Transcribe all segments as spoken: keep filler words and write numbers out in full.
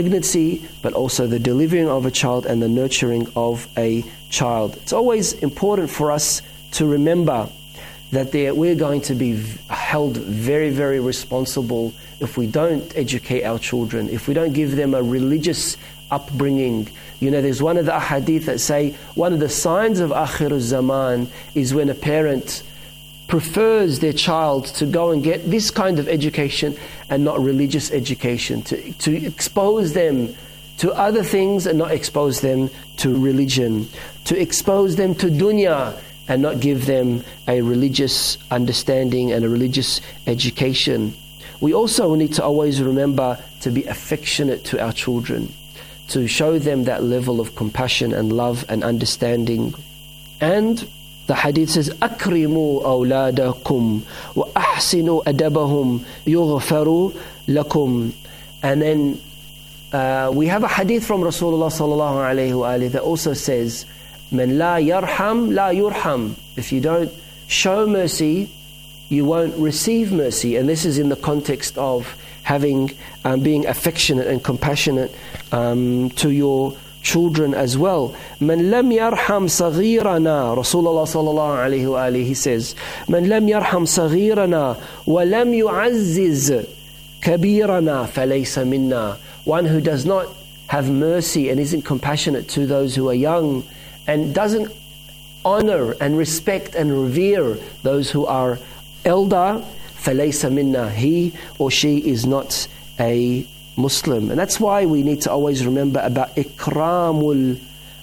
pregnancy, but also the delivering of a child and the nurturing of a child. It's always important for us to remember that we're going to be held very, very responsible if we don't educate our children, if we don't give them a religious upbringing. You know, there's one of the ahadith that say one of the signs of Akhir al-Zaman is when a parent prefers their child to go and get this kind of education and not religious education, to, to expose them to other things and not expose them to religion, to expose them to dunya and not give them a religious understanding and a religious education. We also need to always remember to be affectionate to our children, to show them that level of compassion and love and understanding. And the hadith says, أَكْرِمُوا أَوْلَادَكُمْ وَأَحْسِنُوا أَدَبَهُمْ يُغْفَرُوا لَكُمْ. And then uh, we have a hadith from Rasulullah sallallahu alayhi wa alayhi that also says, مَنْ لَا يَرْحَمْ لَا يُرْحَمْ. If you don't show mercy, you won't receive mercy. And this is in the context of having, um, being affectionate and compassionate um, to your children as well. مَنْ لَمْ يَرْحَمْ صَغِيرَنَا. Rasulullah sallallahu alayhi wa alayhi, he says, مَنْ لَمْ يَرْحَمْ صَغِيرَنَا وَلَمْ يُعَزِّزْ كَبِيرَنَا فَلَيْسَ مِنَّا. One who does not have mercy and isn't compassionate to those who are young and doesn't honor and respect and revere those who are elder, فَلَيْسَ مِنَّا. He or she is not a Muslim. And that's why we need to always remember about ikramul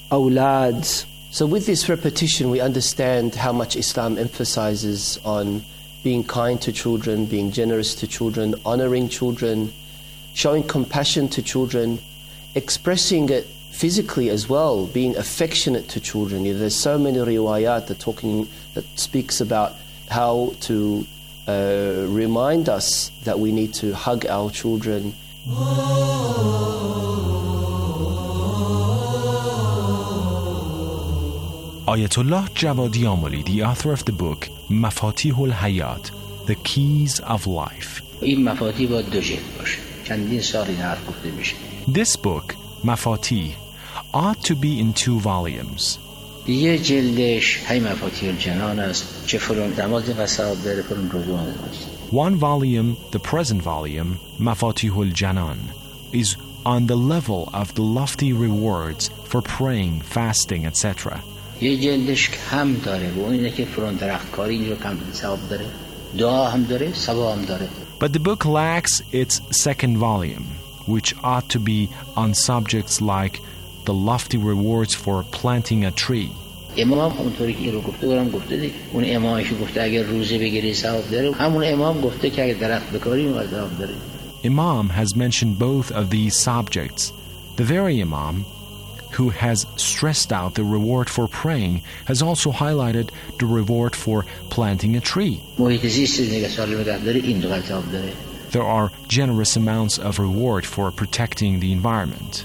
awlad. So with this repetition, we understand how much Islam emphasizes on being kind to children, being generous to children, honoring children, showing compassion to children, expressing it physically as well, being affectionate to children. You know, there's so many riwayat that talking that speaks about how to uh, remind us that we need to hug our children. Ayatollah Jawadi Amoli, the author of the book Mafatih al-Hayat, The Keys of Life. This book, Mafatih, ought to be in two volumes. One volume, the present volume, Mafatih al-Janan, is on the level of the lofty rewards for praying, fasting, et cetera. But the book lacks its second volume, which ought to be on subjects like the lofty rewards for planting a tree. Imam has mentioned both of these subjects. The very Imam who has stressed out the reward for praying has also highlighted the reward for planting a tree. There are generous amounts of reward for protecting the environment.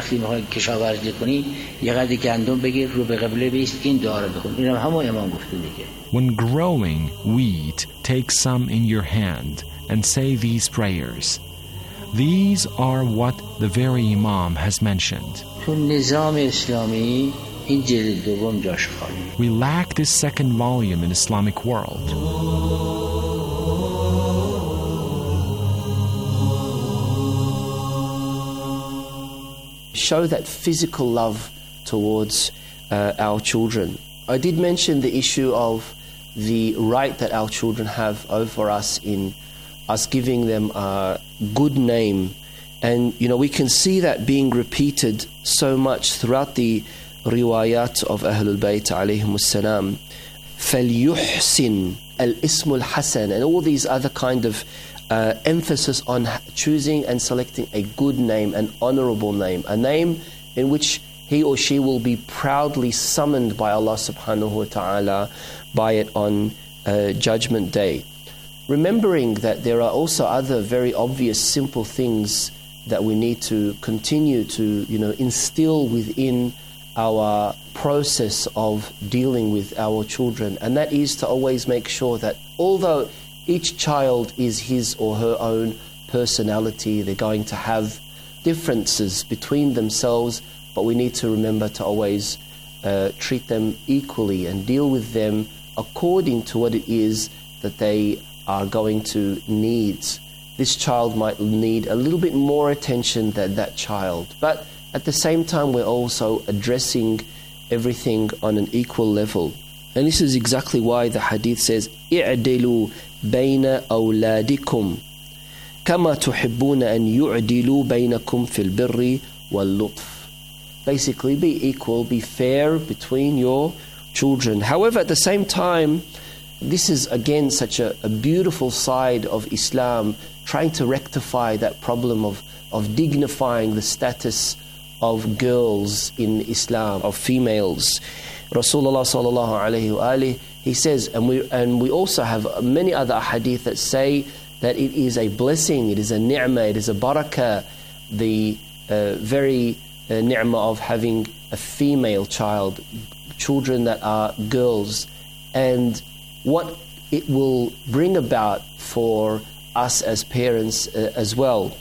When growing wheat, take some in your hand and say these prayers. These are what the very Imam has mentioned. We lack this second volume in Islamic world. Show that physical love towards uh, our children. I did mention the issue of the right that our children have over us in us giving them a good name. And, you know, we can see that being repeated so much throughout the riwayat of Ahlul Bayt alayhim as-salam. فَلْيُحْسِنْ الْإِسْمُ الْحَسَنِ, and all these other kind of uh, emphasis on choosing and selecting a good name, an honorable name, a name in which he or she will be proudly summoned by Allah subhanahu wa ta'ala by it on uh, Judgment Day. Remembering that there are also other very obvious, simple things that we need to continue to, you know, instill within our process of dealing with our children. And that is to always make sure that although each child is his or her own personality, they're going to have differences between themselves, but we need to remember to always uh, treat them equally and deal with them according to what it is that they are going to need. This child might need a little bit more attention than that child, but at the same time we're also addressing everything on an equal level. And this is exactly why the hadith says, اعدلوا بين أولادكم كما تحبون أن يعدلوا بينكم في البر واللطف. Basically, be equal, be fair between your children. However, at the same time, this is again such a, a beautiful side of Islam, trying to rectify that problem of, of dignifying the status of girls in Islam, of females. Rasulullah sallallahu alayhi wa alihi, he says, and we and we also have many other hadith that say that it is a blessing, it is a ni'mah, it is a barakah, the uh, very uh, ni'mah of having a female child, children that are girls, and what it will bring about for us as parents uh, as well.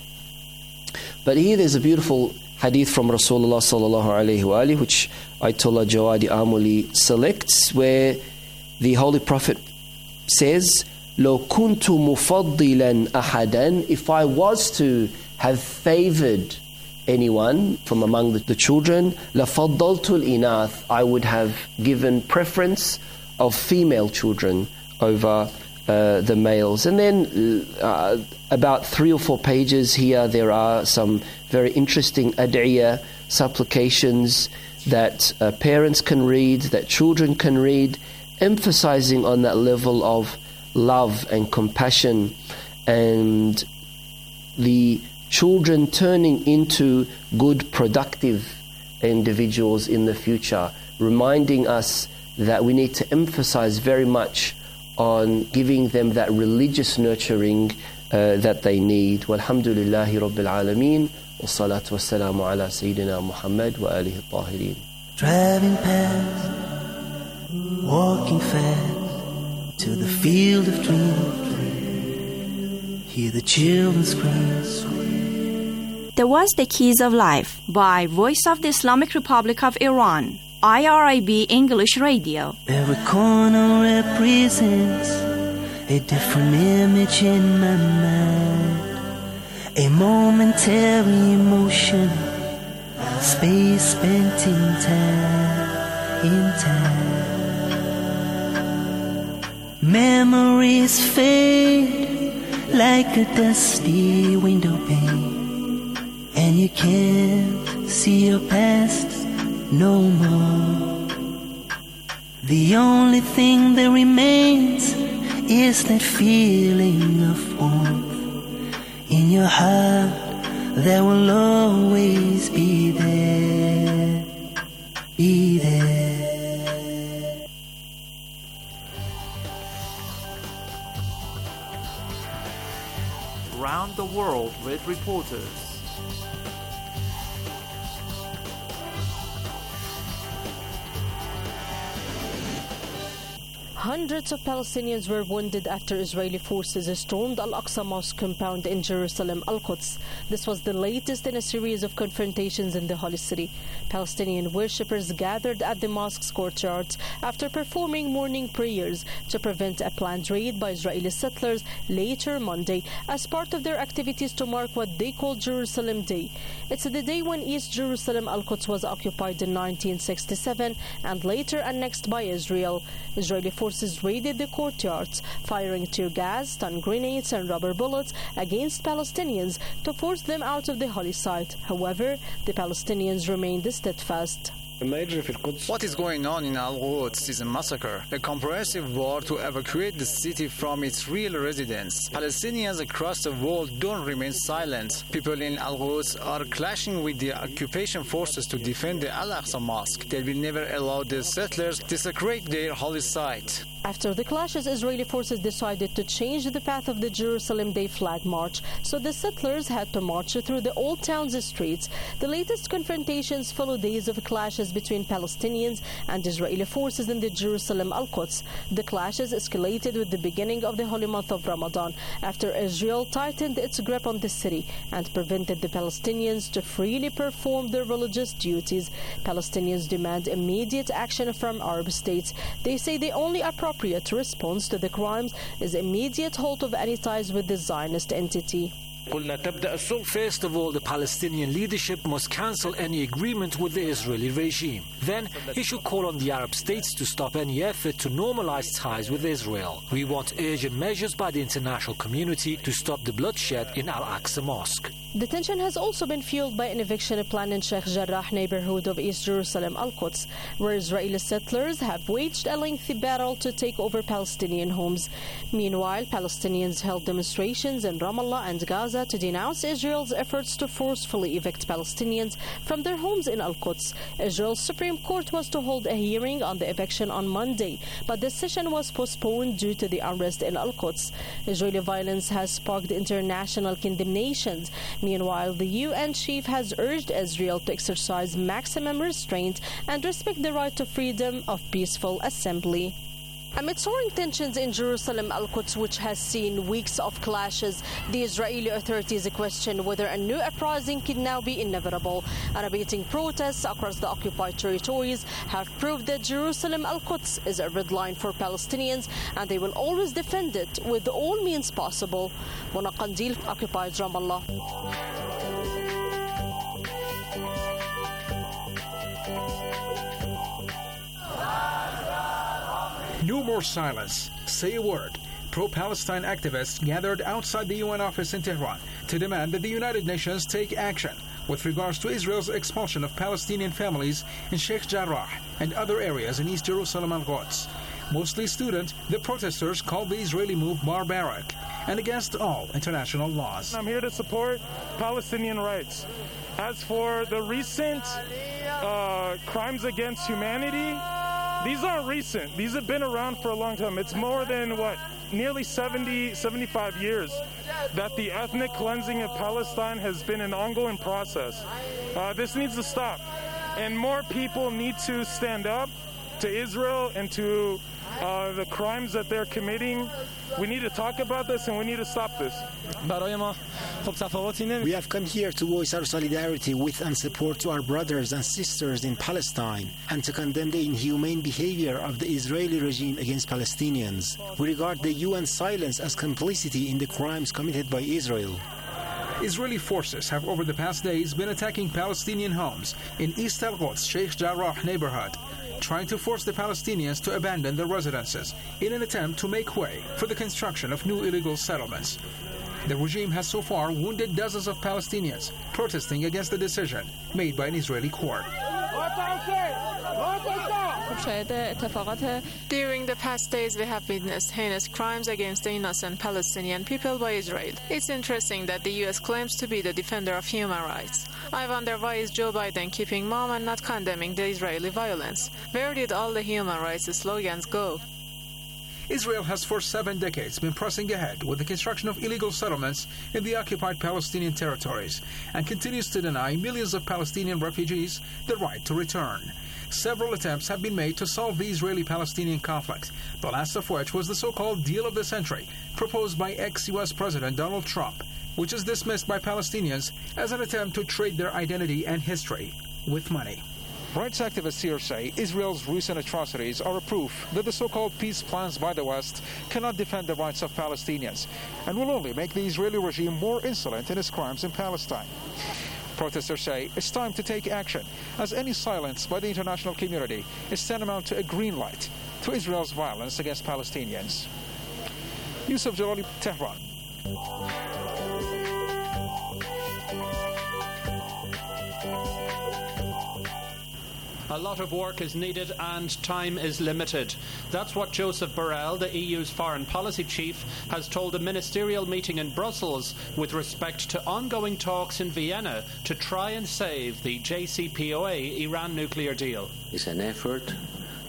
But here there's a beautiful hadith from Rasulullah sallallahu alayhi wa alihi, which Ayatollah Jawadi Amuli selects, where the Holy Prophet says, لو كنت مفضلا أحدا, if I was to have favored anyone from among the, the children, لفضلت الإناث, I would have given preference of female children over uh, the males. And then uh, about three or four pages here, there are some very interesting ad'iyah, supplications that uh, parents can read, that children can read, emphasizing on that level of love and compassion, and the children turning into good, productive individuals in the future, reminding us that we need to emphasize very much on giving them that religious nurturing uh, that they need. Walhamdulillahi Rabbil Alameen, wassalatu wassalamu ala Sayyidina Muhammad wa alihi tahirin. Driving past, walking fast, to the field of dreams, hear the children scream. There was The Keys of Life by Voice of the Islamic Republic of Iran, I R I B English Radio. Every corner represents a different image in my mind, a momentary emotion, space spent in time, in time. Memories fade like a dusty window pane, and you can't see your past no more. The only thing that remains is that feeling of warmth in your heart that will always be there, be there. Around the world with reporters. Hundreds of Palestinians were wounded after Israeli forces stormed Al-Aqsa Mosque compound in Jerusalem, Al-Quds. This was the latest in a series of confrontations in the Holy City. Palestinian worshippers gathered at the mosque's courtyards after performing morning prayers to prevent a planned raid by Israeli settlers later Monday as part of their activities to mark what they call Jerusalem Day. It's the day when East Jerusalem, Al-Quds, was occupied in nineteen sixty-seven and later annexed by Israel. Israeli forces raided the courtyards, firing tear gas, stun grenades and rubber bullets against Palestinians to force them out of the holy site. However, the Palestinians remained steadfast. What is going on in Al-Quds is a massacre, a comprehensive war to evacuate the city from its real residents. Palestinians across the world don't remain silent. People in Al-Quds are clashing with the occupation forces to defend the Al-Aqsa Mosque. They will never allow the settlers to desecrate their holy site. After the clashes, Israeli forces decided to change the path of the Jerusalem Day flag march, so the settlers had to march through the old town's streets. The latest confrontations follow days of clashes between Palestinians and Israeli forces in the Jerusalem Al-Quds. The clashes escalated with the beginning of the holy month of Ramadan, after Israel tightened its grip on the city and prevented the Palestinians to freely perform their religious duties. Palestinians demand immediate action from Arab states. They say the only appropriate response to the crimes is immediate halt of any ties with the Zionist entity. First of all, the Palestinian leadership must cancel any agreement with the Israeli regime. Then, it should call on the Arab states to stop any effort to normalize ties with Israel. We want urgent measures by the international community to stop the bloodshed in Al-Aqsa Mosque. The tension has also been fueled by an eviction plan in Sheikh Jarrah neighborhood of East Jerusalem Al-Quds, where Israeli settlers have waged a lengthy battle to take over Palestinian homes. Meanwhile, Palestinians held demonstrations in Ramallah and Gaza to denounce Israel's efforts to forcefully evict Palestinians from their homes in Al-Quds. Israel's Supreme Court was to hold a hearing on the eviction on Monday, but the session was postponed due to the unrest in Al-Quds. Israeli violence has sparked international condemnations. Meanwhile, the U N chief has urged Israel to exercise maximum restraint and respect the right to freedom of peaceful assembly. Amid soaring tensions in Jerusalem Al-Quds, which has seen weeks of clashes, the Israeli authorities question whether a new uprising could now be inevitable. Unabating protests across the occupied territories have proved that Jerusalem Al-Quds is a red line for Palestinians, and they will always defend it with all means possible. Mona Qandil occupies Ramallah. No more silence. Say a word. Pro-Palestine activists gathered outside the U N office in Tehran to demand that the United Nations take action with regards to Israel's expulsion of Palestinian families in Sheikh Jarrah and other areas in East Jerusalem Al-Quds. Mostly student, the protesters called the Israeli move barbaric and against all international laws. I'm here to support Palestinian rights. As for the recent uh, crimes against humanity, these aren't recent. These have been around for a long time. It's more than, what, nearly seventy, seventy-five years that the ethnic cleansing of Palestine has been an ongoing process. Uh, this needs to stop. And more people need to stand up to Israel and to uh, the crimes that they're committing. We need to talk about this and we need to stop this. We have come here to voice our solidarity with and support to our brothers and sisters in Palestine and to condemn the inhumane behavior of the Israeli regime against Palestinians. We regard the U N silence as complicity in the crimes committed by Israel. Israeli forces have over the past days been attacking Palestinian homes in East Al-Quds Sheikh Jarrah neighborhood, trying to force the Palestinians to abandon their residences in an attempt to make way for the construction of new illegal settlements. The regime has so far wounded dozens of Palestinians protesting against the decision made by an Israeli court. During the past days, we have witnessed heinous crimes against the innocent Palestinian people by Israel. It's interesting that the U S claims to be the defender of human rights. I wonder why is Joe Biden keeping mum and not condemning the Israeli violence? Where did all the human rights slogans go? Israel has for seven decades been pressing ahead with the construction of illegal settlements in the occupied Palestinian territories and continues to deny millions of Palestinian refugees the right to return. Several attempts have been made to solve the Israeli-Palestinian conflict, the last of which was the so-called deal of the century proposed by ex-U S President Donald Trump, which is dismissed by Palestinians as an attempt to trade their identity and history with money. Rights activists here say Israel's recent atrocities are a proof that the so-called peace plans by the West cannot defend the rights of Palestinians and will only make the Israeli regime more insolent in its crimes in Palestine. Protesters say it's time to take action, as any silence by the international community is tantamount to a green light to Israel's violence against Palestinians. Yusuf Jalali, Tehran. A lot of work is needed and time is limited. That's what Joseph Borrell, the E U's foreign policy chief, has told a ministerial meeting in Brussels with respect to ongoing talks in Vienna to try and save the J C P O A Iran nuclear deal. It's an effort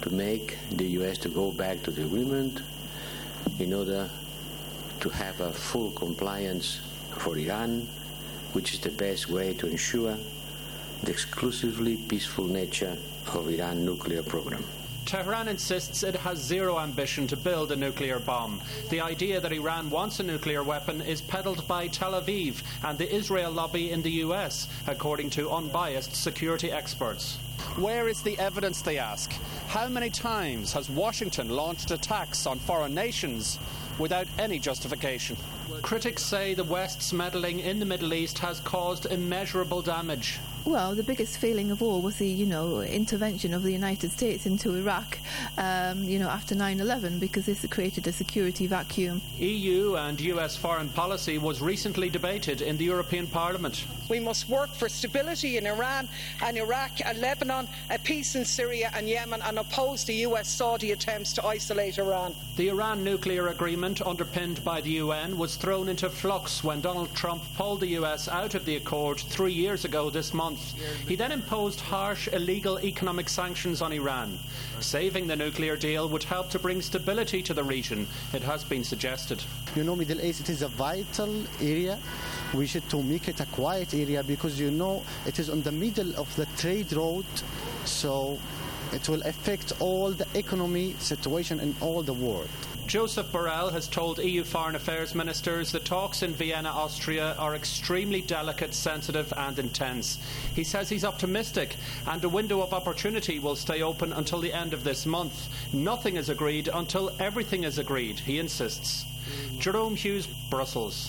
to make the U S to go back to the agreement in order to have a full compliance for Iran, which is the best way to ensure the exclusively peaceful nature of Iran's nuclear program. Tehran insists it has zero ambition to build a nuclear bomb. The idea that Iran wants a nuclear weapon is peddled by Tel Aviv and the Israel lobby in the U S, according to unbiased security experts. Where is the evidence, they ask? How many times has Washington launched attacks on foreign nations without any justification? Critics say the West's meddling in the Middle East has caused immeasurable damage. Well, the biggest failing of all was the, you know, intervention of the United States into Iraq, um, you know, after nine eleven, because this created a security vacuum. E U and U S foreign policy was recently debated in the European Parliament. We must work for stability in Iran and Iraq and Lebanon, a peace in Syria and Yemen, and oppose the U S-Saudi attempts to isolate Iran. The Iran nuclear agreement, underpinned by the U N, was thrown into flux when Donald Trump pulled the U S out of the accord three years ago this month. He then imposed harsh, illegal economic sanctions on Iran. Saving the nuclear deal would help to bring stability to the region, it has been suggested. You know, Middle East, it is a vital area. We should to make it a quiet area because, you know, it is on the middle of the trade road, so it will affect all the economy situation in all the world. Joseph Borrell has told E U Foreign Affairs ministers the talks in Vienna, Austria are extremely delicate, sensitive and intense. He says he's optimistic and a window of opportunity will stay open until the end of this month. Nothing is agreed until everything is agreed, he insists. Jerome Hughes, Brussels.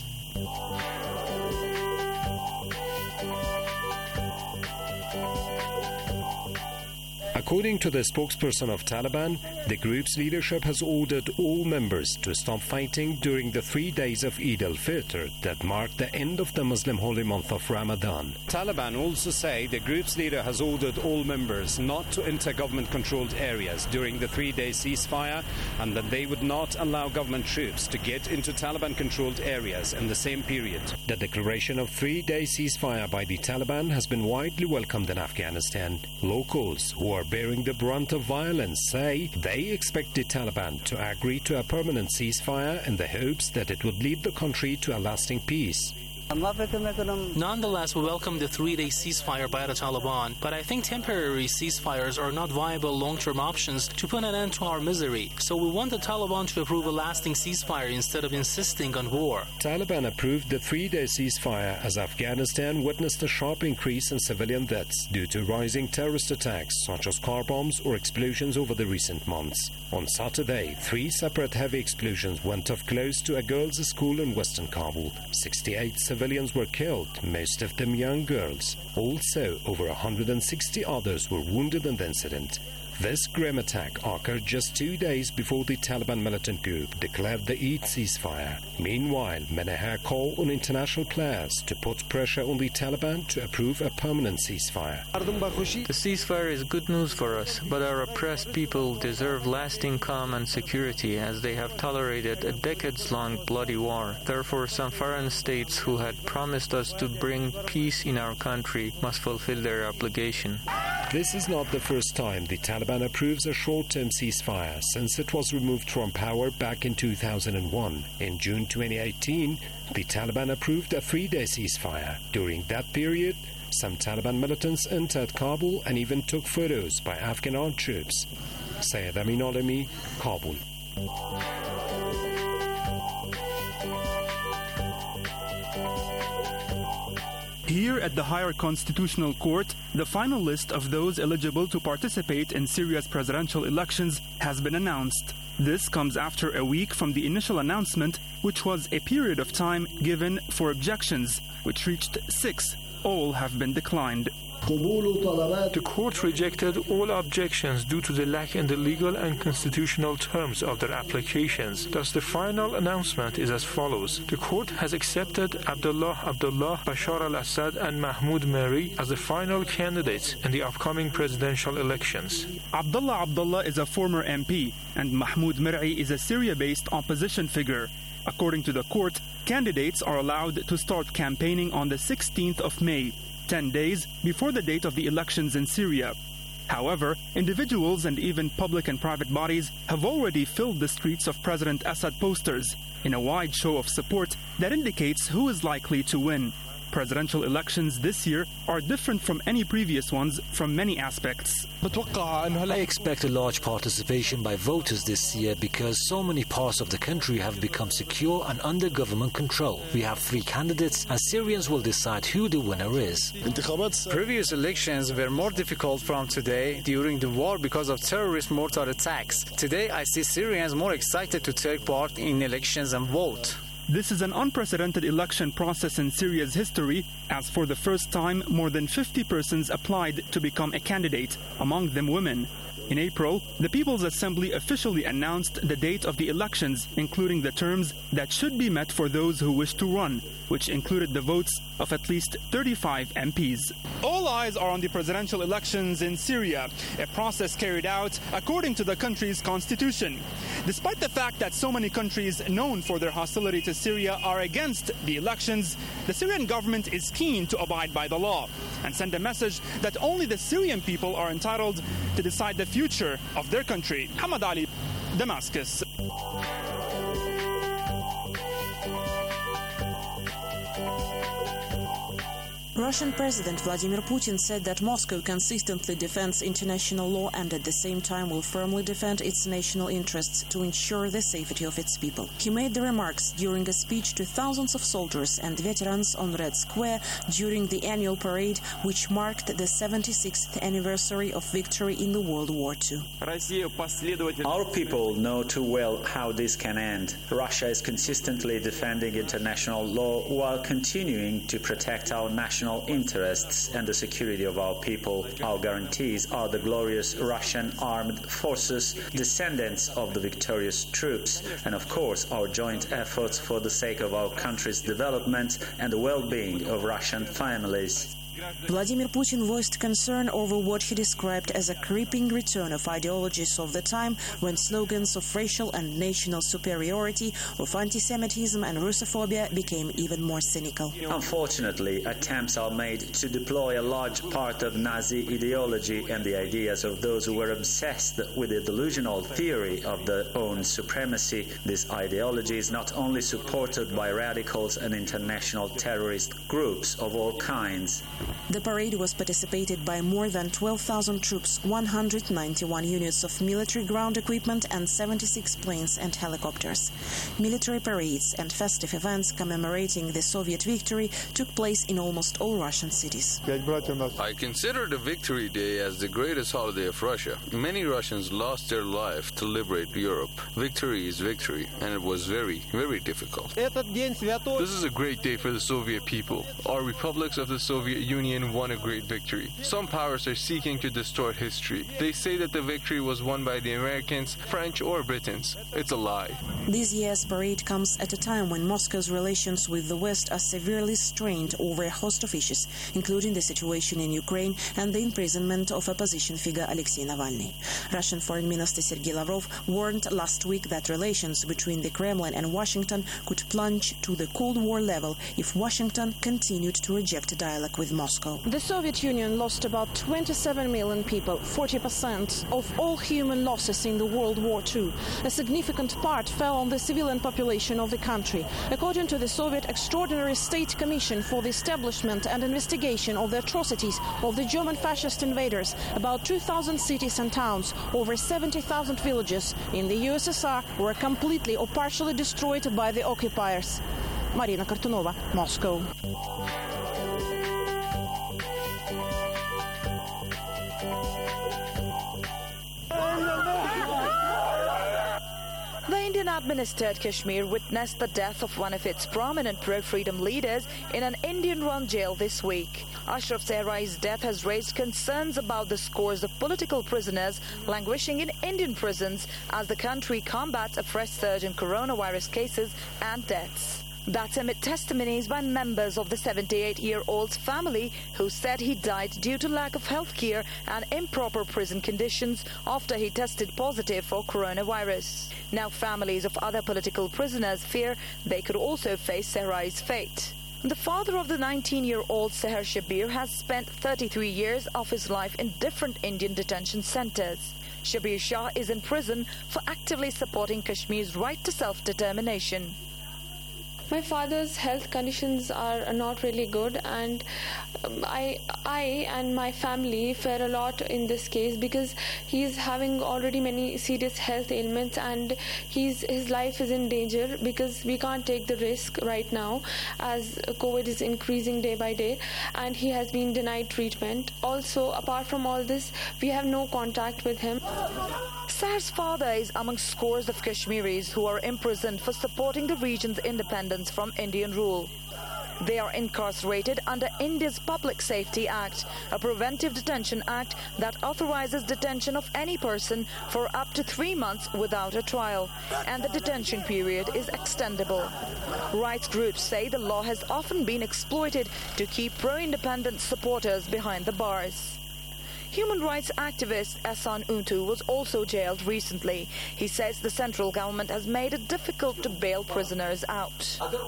According to the spokesperson of Taliban, the group's leadership has ordered all members to stop fighting during the three days of Eid al-Fitr that mark the end of the Muslim holy month of Ramadan. Taliban also say the group's leader has ordered all members not to enter government-controlled areas during the three-day ceasefire and that they would not allow government troops to get into Taliban-controlled areas in the same period. The declaration of three-day ceasefire by the Taliban has been widely welcomed in Afghanistan. Locals who are bearing the brunt of violence say they expect the Taliban to agree to a permanent ceasefire in the hopes that it would lead the country to a lasting peace. Nonetheless, we welcome the three-day ceasefire by the Taliban, but I think temporary ceasefires are not viable long-term options to put an end to our misery. So we want the Taliban to approve a lasting ceasefire instead of insisting on war. Taliban approved the three-day ceasefire as Afghanistan witnessed a sharp increase in civilian deaths due to rising terrorist attacks such as car bombs or explosions over the recent months. On Saturday, three separate heavy explosions went off close to a girls' school in western Kabul. sixty-eight civilians were killed, most of them young girls. Also, over one hundred sixty others were wounded in the incident. This grim attack occurred just two days before the Taliban militant group declared the Eid ceasefire. Meanwhile, many have called on international players to put pressure on the Taliban to approve a permanent ceasefire. The ceasefire is good news for us, but our oppressed people deserve lasting calm and security as they have tolerated a decades-long bloody war. Therefore, some foreign states who had promised us to bring peace in our country must fulfill their obligation. This is not the first time the Taliban approves a short-term ceasefire since it was removed from power back in two thousand one. In June twenty eighteen, the Taliban approved a three-day ceasefire. During that period, some Taliban militants entered Kabul and even took photos by Afghan armed troops. Syed Amin Alami, Kabul. Here at the Higher Constitutional Court, the final list of those eligible to participate in Syria's presidential elections has been announced. This comes after a week from the initial announcement, which was a period of time given for objections, which reached six. All have been declined. The court rejected all objections due to the lack in the legal and constitutional terms of their applications. Thus, the final announcement is as follows. The court has accepted Abdullah Abdullah, Bashar al-Assad and Mahmoud Meri as the final candidates in the upcoming presidential elections. Abdullah Abdullah is a former M P and Mahmoud Meri is a Syria-based opposition figure. According to the court, candidates are allowed to start campaigning on the sixteenth of May. ten days before the date of the elections in Syria. However, individuals and even public and private bodies have already filled the streets of President Assad posters in a wide show of support that indicates who is likely to win. Presidential elections this year are different from any previous ones from many aspects. I expect a large participation by voters this year because so many parts of the country have become secure and under government control. We have three candidates and Syrians will decide who the winner is. Previous elections were more difficult from today during the war because of terrorist mortar attacks. Today I see Syrians more excited to take part in elections and vote. This is an unprecedented election process in Syria's history, as for the first time, more than fifty persons applied to become a candidate, among them women. In April, the People's Assembly officially announced the date of the elections, including the terms that should be met for those who wish to run, which included the votes of at least thirty-five M Ps. All eyes are on the presidential elections in Syria, a process carried out according to the country's constitution. Despite the fact that so many countries known for their hostility to Syria are against the elections, the Syrian government is keen to abide by the law and send a message that only the Syrian people are entitled to decide the future of their country. Hamad Ali, Damascus. Russian President Vladimir Putin said that Moscow consistently defends international law and at the same time will firmly defend its national interests to ensure the safety of its people. He made the remarks during a speech to thousands of soldiers and veterans on Red Square during the annual parade, which marked the seventy-sixth anniversary of victory in the World War Two. Our people know too well how this can end. Russia is consistently defending international law while continuing to protect our national interests and the security of our people. Our guarantees are the glorious Russian armed forces, descendants of the victorious troops, and of course our joint efforts for the sake of our country's development and the well-being of Russian families. Vladimir Putin voiced concern over what he described as a creeping return of ideologies of the time when slogans of racial and national superiority, of anti-Semitism and Russophobia became even more cynical. Unfortunately, attempts are made to deploy a large part of Nazi ideology and the ideas of those who were obsessed with the delusional theory of their own supremacy. This ideology is not only supported by radicals and international terrorist groups of all kinds. The parade was participated by more than twelve thousand troops, one hundred ninety-one units of military ground equipment and seventy-six planes and helicopters. Military parades and festive events commemorating the Soviet victory took place in almost all Russian cities. I consider the Victory Day as the greatest holiday of Russia. Many Russians lost their life to liberate Europe. Victory is victory, and it was very, very difficult. This is a great day for the Soviet people. Our republics of the Soviet Union Union won a great victory. Some powers are seeking to distort history. They say that the victory was won by the Americans, French, or Britons. It's a lie. This year's parade comes at a time when Moscow's relations with the West are severely strained over a host of issues, including the situation in Ukraine and the imprisonment of opposition figure Alexei Navalny. Russian Foreign Minister Sergei Lavrov warned last week that relations between the Kremlin and Washington could plunge to the Cold War level if Washington continued to reject dialogue with Moscow. The Soviet Union lost about twenty-seven million people, forty percent of all human losses in the World War Two. A significant part fell on the civilian population of the country. According to the Soviet Extraordinary State Commission for the Establishment and Investigation of the Atrocities of the German fascist invaders, about two thousand cities and towns, over seventy thousand villages in the U S S R were completely or partially destroyed by the occupiers. Marina Kartunova, Moscow. The Indian-administered Kashmir witnessed the death of one of its prominent pro-freedom leaders in an Indian-run jail this week. Ashraf Zahrai's death has raised concerns about the scores of political prisoners languishing in Indian prisons as the country combats a fresh surge in coronavirus cases and deaths. That's amid testimonies by members of the seventy-eight-year-old's family who said he died due to lack of health care and improper prison conditions after he tested positive for coronavirus. Now families of other political prisoners fear they could also face Zahrai's fate. The father of the nineteen-year-old Seher Shabir has spent thirty-three years of his life in different Indian detention centres. Shabir Shah is in prison for actively supporting Kashmir's right to self-determination. My father's health conditions are not really good, and I, I and my family fare a lot in this case because he's having already many serious health ailments, and he's, his life is in danger because we can't take the risk right now as COVID is increasing day by day, and he has been denied treatment. Also, apart from all this, we have no contact with him. Seher's father is among scores of Kashmiris who are imprisoned for supporting the region's independence from Indian rule. They are incarcerated under India's Public Safety Act, a preventive detention act that authorizes detention of any person for up to three months without a trial, and the detention period is extendable. Rights groups say the law has often been exploited to keep pro-independence supporters behind the bars. Human rights activist Ehsan Untu was also jailed recently. He says the central government has made it difficult to bail prisoners out.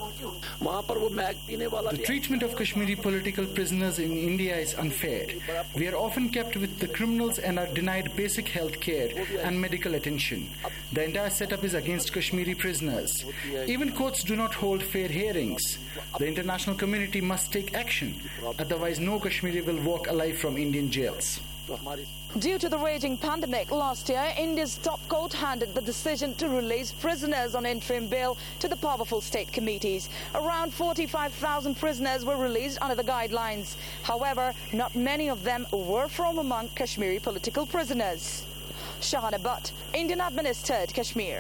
The treatment of Kashmiri political prisoners in India is unfair. We are often kept with the criminals and are denied basic health care and medical attention. The entire setup is against Kashmiri prisoners. Even courts do not hold fair hearings. The international community must take action. Otherwise, no Kashmiri will walk alive from Indian jails. Due to the raging pandemic last year, India's top court handed the decision to release prisoners on interim bail to the powerful state committees. Around forty-five thousand prisoners were released under the guidelines. However, not many of them were from among Kashmiri political prisoners. Shahana Butt, Indian-administered Kashmir.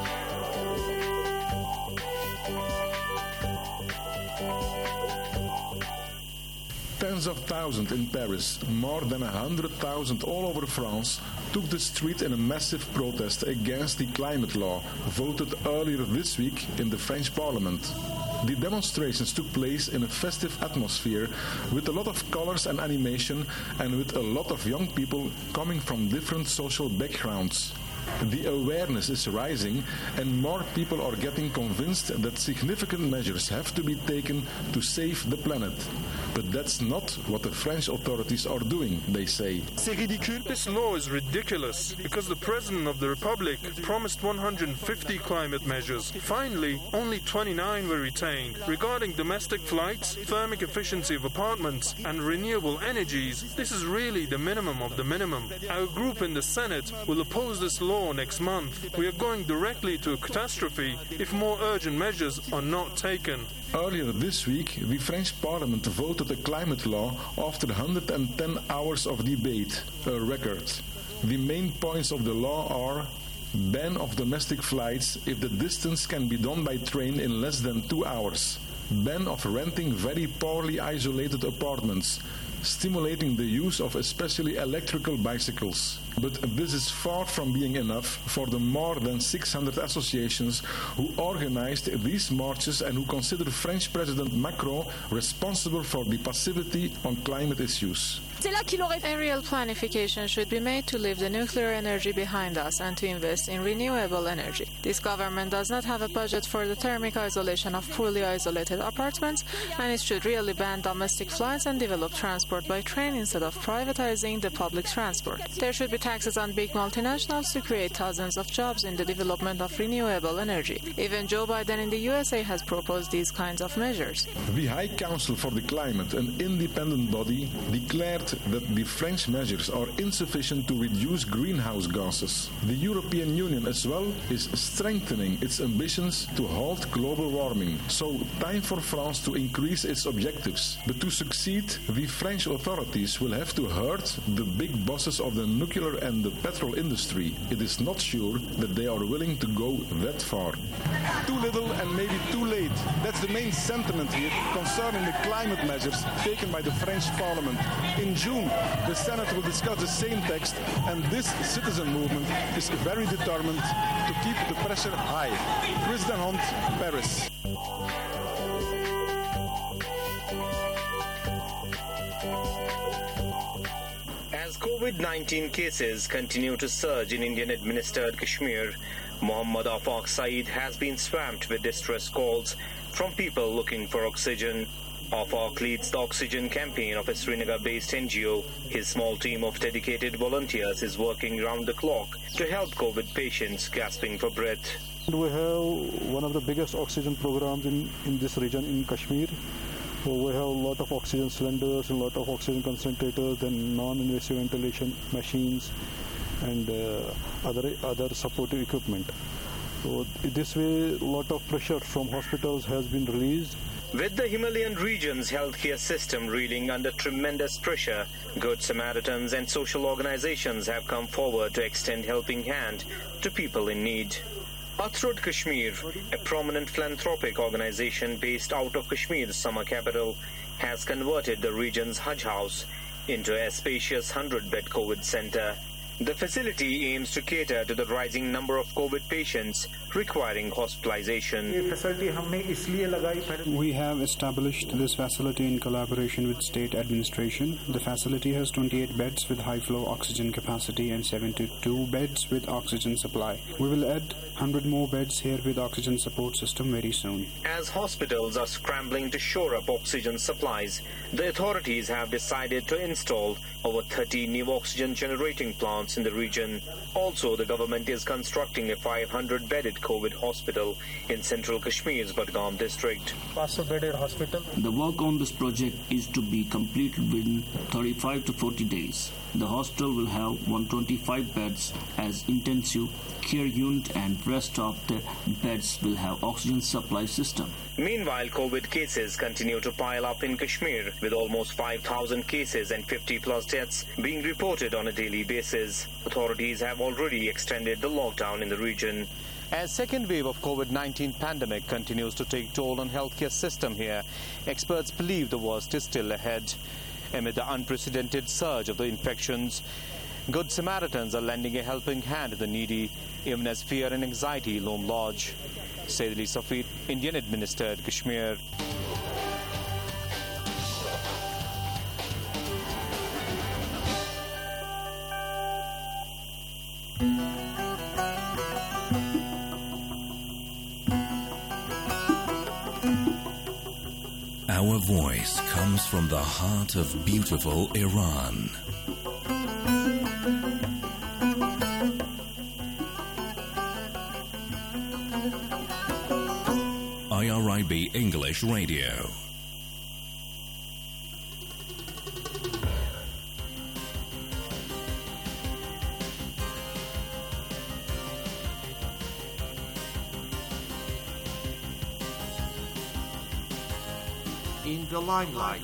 Tens of thousands in Paris, more than one hundred thousand all over France, took the street in a massive protest against the climate law voted earlier this week in the French Parliament. The demonstrations took place in a festive atmosphere with a lot of colors and animation and with a lot of young people coming from different social backgrounds. The awareness is rising and more people are getting convinced that significant measures have to be taken to save the planet. But that's not what the French authorities are doing, they say. This law is ridiculous because the President of the Republic promised one hundred fifty climate measures. Finally, only twenty-nine were retained. Regarding domestic flights, thermic efficiency of apartments and renewable energies, this is really the minimum of the minimum. Our group in the Senate will oppose this law next month. We are going directly to a catastrophe if more urgent measures are not taken. Earlier this week, the French Parliament voted a climate law after one hundred ten hours of debate, a record. The main points of the law are ban of domestic flights if the distance can be done by train in less than two hours, ban of renting very poorly isolated apartments, stimulating the use of especially electrical bicycles. But this is far from being enough for the more than six hundred associations who organized these marches and who consider French President Macron responsible for the passivity on climate issues. A real planification should be made to leave the nuclear energy behind us and to invest in renewable energy. This government does not have a budget for the thermic isolation of poorly isolated apartments, and it should really ban domestic flights and develop transport by train instead of privatizing the public transport. There should be taxes on big multinationals to create thousands of jobs in the development of renewable energy. Even Joe Biden in the U S A has proposed these kinds of measures. The High Council for the Climate, an independent body, declared that the French measures are insufficient to reduce greenhouse gases. The European Union as well is strengthening its ambitions to halt global warming. So time for France to increase its objectives. But to succeed, the French authorities will have to hurt the big bosses of the nuclear and the petrol industry. It is not sure that they are willing to go that far. Too little and maybe too late. That's the main sentiment here concerning the climate measures taken by the French Parliament. In June, the Senate will discuss the same text, and this citizen movement is very determined to keep the pressure high. Chris Den Hond, Paris. As COVID nineteen cases continue to surge in Indian-administered Kashmir, Mohammad Afaq Saeed has been swamped with distress calls from people looking for oxygen. Afaq leads the oxygen campaign of a Srinagar-based N G O. His small team of dedicated volunteers is working round the clock to help COVID patients gasping for breath. We have one of the biggest oxygen programs in, in this region, in Kashmir. So we have a lot of oxygen cylinders, a lot of oxygen concentrators, and non-invasive ventilation machines, and uh, other other supportive equipment. So this way, a lot of pressure from hospitals has been released. With the Himalayan region's healthcare system reeling under tremendous pressure, Good Samaritans and social organizations have come forward to extend helping hand to people in need. Athrud Kashmir, a prominent philanthropic organization based out of Kashmir's summer capital, has converted the region's Hajj house into a spacious one hundred bed COVID center. The facility aims to cater to the rising number of COVID patients requiring hospitalization. We have established this facility in collaboration with state administration. The facility has twenty-eight beds with high-flow oxygen capacity and seventy-two beds with oxygen supply. We will add one hundred more beds here with oxygen support system very soon. As hospitals are scrambling to shore up oxygen supplies, the authorities have decided to install over thirty new oxygen generating plants in the region. Also, the government is constructing a five hundred bedded COVID hospital in central Kashmir's Budgam district. The work on this project is to be completed within thirty-five to forty days. The hospital will have one hundred twenty-five beds as intensive care unit, and rest of the beds will have oxygen supply system. Meanwhile, COVID cases continue to pile up in Kashmir, with almost five thousand cases and fifty plus deaths being reported on a daily basis. Authorities have already extended the lockdown in the region. As second wave of COVID nineteen pandemic continues to take toll on healthcare system here, experts believe the worst is still ahead. Amid the unprecedented surge of the infections, Good Samaritans are lending a helping hand to the needy, even as fear and anxiety loom large. Said Ali Safid, Indian administered Kashmir. Our voice comes from the heart of beautiful Iran. I R I B English Radio. In the limelight.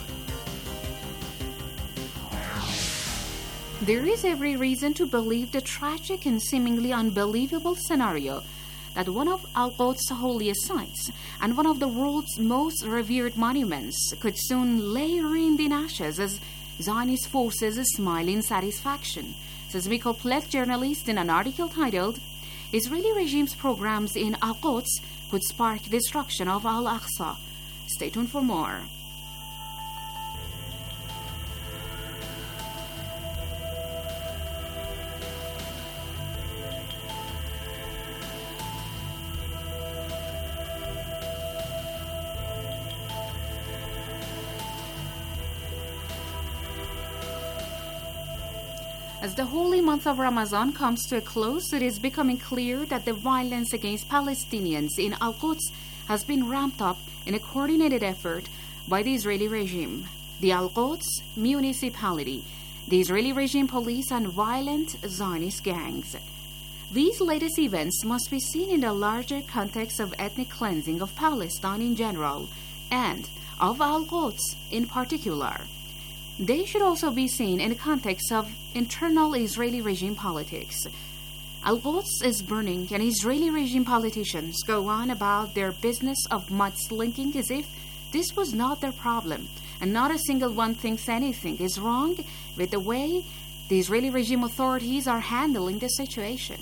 There is every reason to believe the tragic and seemingly unbelievable scenario that one of Al-Quds' holiest sites and one of the world's most revered monuments could soon lay ruined in ashes as Zionist forces smile in satisfaction, says Mikol Plet, journalist, in an article titled Israeli Regime's Programs in Al-Quds Could Spark Destruction of Al-Aqsa. Stay tuned for more. As the holy month of Ramadan comes to a close, it is becoming clear that the violence against Palestinians in Al-Quds has been ramped up in a coordinated effort by the Israeli regime, the Al-Quds municipality, the Israeli regime police, and violent Zionist gangs. These latest events must be seen in the larger context of ethnic cleansing of Palestine in general and of Al-Quds in particular. They should also be seen in the context of internal Israeli regime politics. Al-Quds is burning, and Israeli regime politicians go on about their business of mudslinging as if this was not their problem, and not a single one thinks anything is wrong with the way the Israeli regime authorities are handling the situation.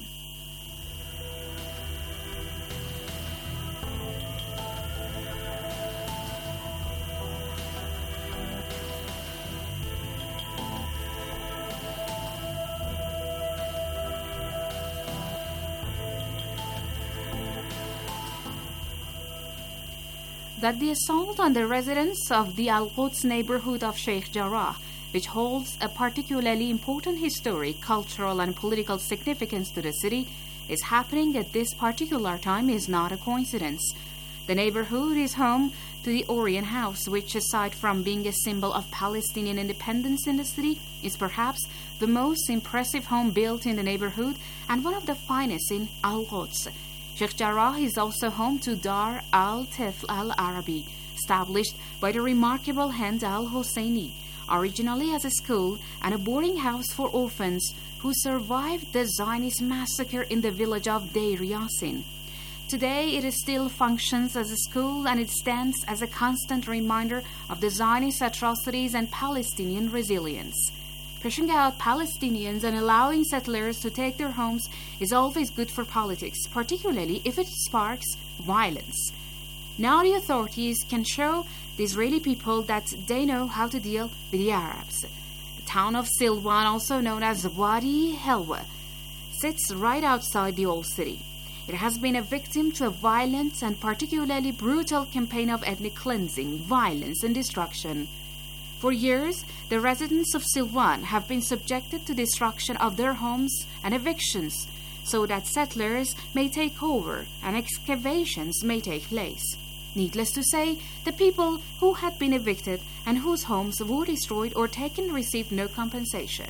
that the assault on the residents of the Al-Quds neighborhood of Sheikh Jarrah, which holds a particularly important historic, cultural and political significance to the city, is happening at this particular time is not a coincidence. The neighborhood is home to the Orion House, which, aside from being a symbol of Palestinian independence in the city, is perhaps the most impressive home built in the neighborhood and one of the finest in Al-Quds. Sheikh Jarrah is also home to Dar al-Tifl al-Arabi, established by the remarkable Hind al-Husseini, originally as a school and a boarding house for orphans who survived the Zionist massacre in the village of Deir Yassin. Today, it still functions as a school, and it stands as a constant reminder of the Zionist atrocities and Palestinian resilience. Pushing out Palestinians and allowing settlers to take their homes is always good for politics, particularly if it sparks violence. Now the authorities can show the Israeli people that they know how to deal with the Arabs. The town of Silwan, also known as Wadi Helwa, sits right outside the old city. It has been a victim to a violent and particularly brutal campaign of ethnic cleansing, violence, and destruction. For years, the residents of Silwan have been subjected to destruction of their homes and evictions so that settlers may take over and excavations may take place. Needless to say, the people who had been evicted and whose homes were destroyed or taken received no compensation.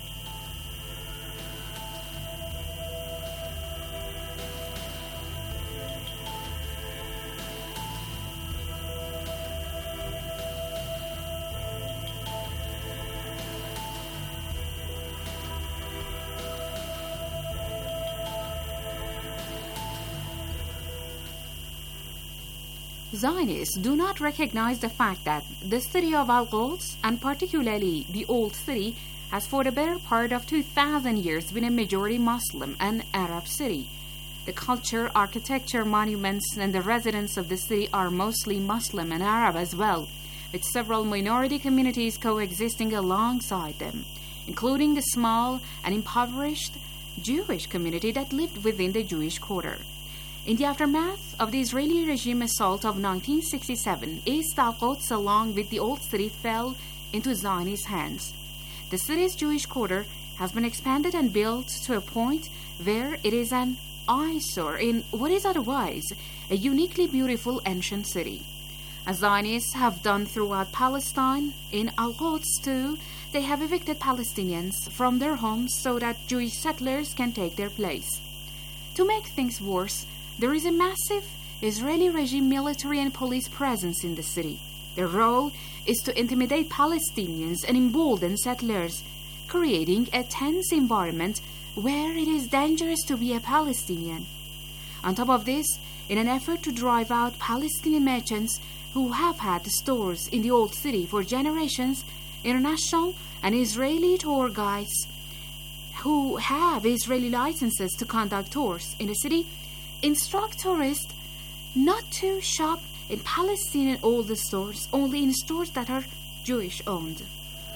Zionists do not recognize the fact that the city of Al-Quds, and particularly the Old City, has for the better part of two thousand years been a majority Muslim and Arab city. The culture, architecture, monuments, and the residents of the city are mostly Muslim and Arab as well, with several minority communities coexisting alongside them, including the small and impoverished Jewish community that lived within the Jewish quarter. In the aftermath of the Israeli regime assault of nineteen sixty-seven, East Al-Quds, along with the Old City, fell into Zionist hands. The city's Jewish quarter has been expanded and built to a point where it is an eyesore in what is otherwise a uniquely beautiful ancient city. As Zionists have done throughout Palestine, in Al-Quds too, they have evicted Palestinians from their homes so that Jewish settlers can take their place. To make things worse, there is a massive Israeli regime military and police presence in the city. Their role is to intimidate Palestinians and embolden settlers, creating a tense environment where it is dangerous to be a Palestinian. On top of this, in an effort to drive out Palestinian merchants who have had stores in the Old City for generations, international and Israeli tour guides who have Israeli licenses to conduct tours in the city instruct tourists not to shop in Palestinian old stores, only in stores that are Jewish-owned.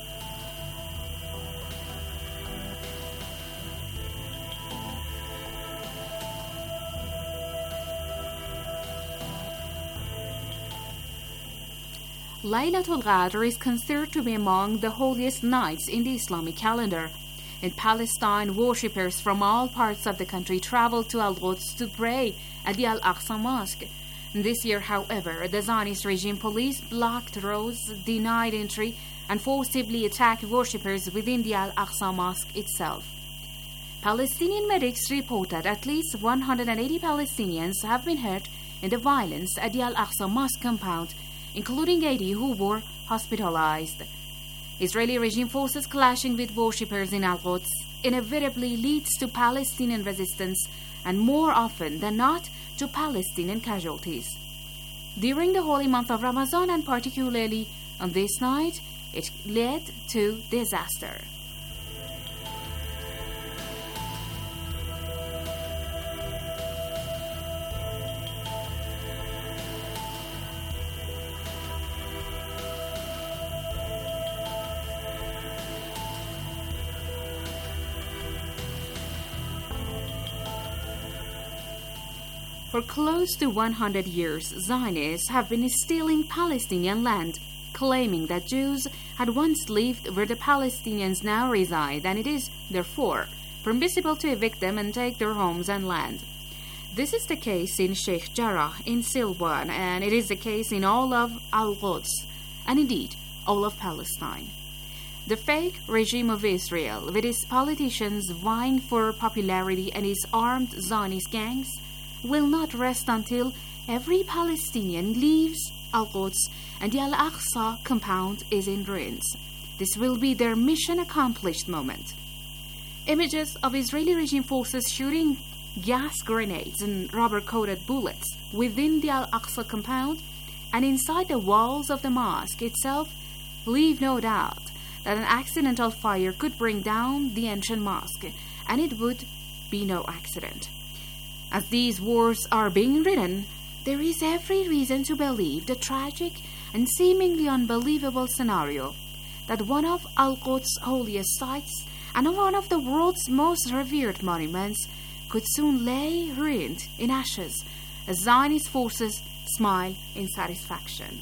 Laylatul Qadr is considered to be among the holiest nights in the Islamic calendar. In Palestine, worshippers from all parts of the country travel to Al-Quds to pray at the Al-Aqsa Mosque. This year, however, the Zionist regime police blocked roads, denied entry, and forcibly attacked worshippers within the Al-Aqsa Mosque itself. Palestinian medics report that at least one hundred eighty Palestinians have been hurt in the violence at the Al-Aqsa Mosque compound, including eighty who were hospitalized. Israeli regime forces clashing with worshippers in Al-Quds inevitably leads to Palestinian resistance and more often than not to Palestinian casualties. During the holy month of Ramadan, and particularly on this night, it led to disaster. For close to one hundred years, Zionists have been stealing Palestinian land, claiming that Jews had once lived where the Palestinians now reside, and it is, therefore, permissible to evict them and take their homes and land. This is the case in Sheikh Jarrah, in Silwan, and it is the case in all of Al-Quds, and indeed, all of Palestine. The fake regime of Israel, with its politicians vying for popularity and its armed Zionist gangs, will not rest until every Palestinian leaves Al-Quds and the Al-Aqsa compound is in ruins. This will be their mission accomplished moment. Images of Israeli regime forces shooting gas grenades and rubber-coated bullets within the Al-Aqsa compound and inside the walls of the mosque itself leave no doubt that an accidental fire could bring down the ancient mosque, and it would be no accident. As these wars are being written, there is every reason to believe the tragic and seemingly unbelievable scenario that one of Al-Quds' holiest sites and one of the world's most revered monuments could soon lay ruined in ashes as Zionist forces smile in satisfaction.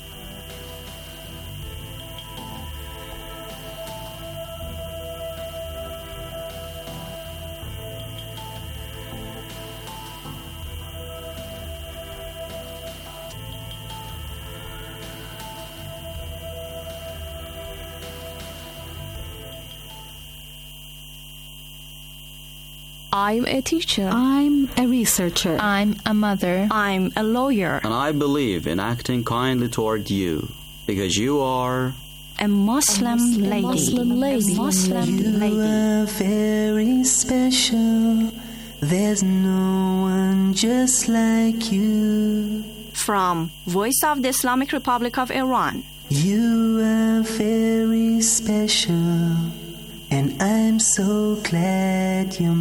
I'm a teacher. I'm a researcher. I'm a mother. I'm a lawyer. And I believe in acting kindly toward you, because you are a Muslim, a Muslim lady. Muslim lady. A Muslim you lady. are very special. There's no one just like you. From Voice of the Islamic Republic of Iran. You are very special. And I'm so glad you're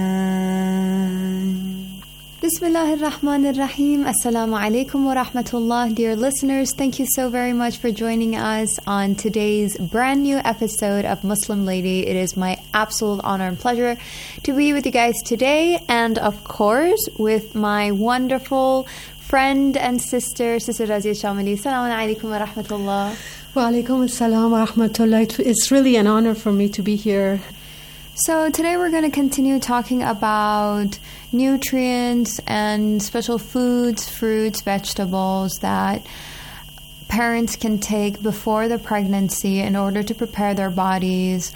mine. Bismillah ar-Rahman ar-Rahim. Assalamu alaikum wa rahmatullah. Dear listeners, thank you so very much for joining us on today's brand new episode of Muslim Lady. It is my absolute honor and pleasure to be with you guys today, and of course with my wonderful friend and sister, Sister Razia Shamili. Assalamu alaikum wa rahmatullah. Wa alaikum assalam wa rahmatullah. It's really an honor for me to be here. So today we're going to continue talking about nutrients and special foods, fruits, vegetables that parents can take before the pregnancy in order to prepare their bodies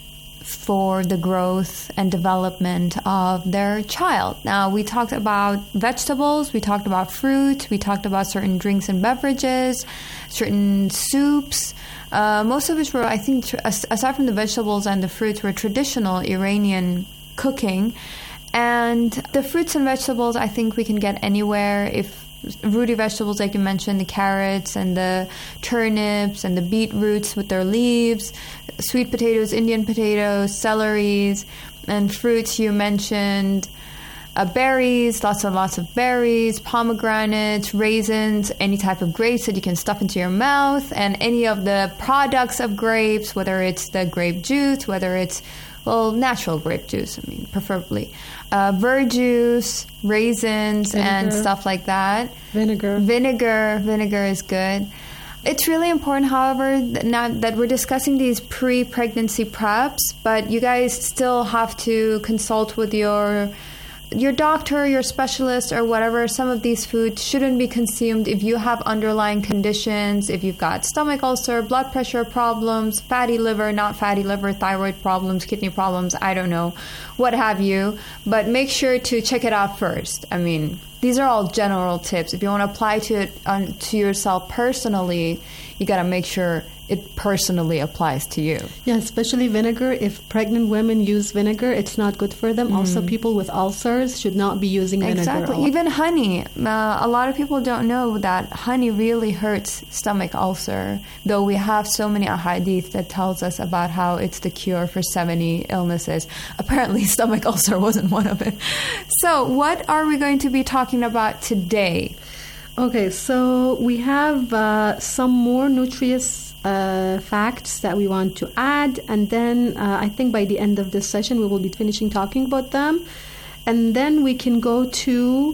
for the growth and development of their child. Now, we talked about vegetables, we talked about fruit, we talked about certain drinks and beverages, certain soups, uh, most of which were, I think, tr- aside from the vegetables and the fruits, were traditional Iranian cooking. And the fruits and vegetables, I think we can get anywhere. If rooty vegetables, like you mentioned, the carrots and the turnips and the beetroots with their leaves, sweet potatoes, Indian potatoes, celeries, and fruits you mentioned, uh, berries, lots and lots of berries, pomegranates, raisins, any type of grapes that you can stuff into your mouth, and any of the products of grapes, whether it's the grape juice, whether it's, well, natural grape juice, I mean, preferably. Uh, verjuice, raisins, vinegar. And stuff like that. Vinegar. Vinegar. Vinegar is good. It's really important, however, now that we're discussing these pre-pregnancy preps, but you guys still have to consult with your your doctor, your specialist, or whatever. Some of these foods shouldn't be consumed if you have underlying conditions, if you've got stomach ulcer, blood pressure problems, fatty liver, not fatty liver, thyroid problems, kidney problems, I don't know, what have you. But make sure to check it out first. I mean, these are all general tips. If you want to apply to it um, to yourself personally, you got to make sure it personally applies to you. Yeah, especially vinegar. If pregnant women use vinegar, it's not good for them. Mm. Also, people with ulcers should not be using vinegar. Exactly. Even honey. Uh, a lot of people don't know that honey really hurts stomach ulcer, though we have so many ahadith that tells us about how it's the cure for seventy illnesses. Apparently, stomach ulcer wasn't one of it. So, what are we going to be talking about today? Okay, so we have uh, some more nutritious Uh, facts that we want to add, and then uh, I think by the end of this session we will be finishing talking about them, and then we can go to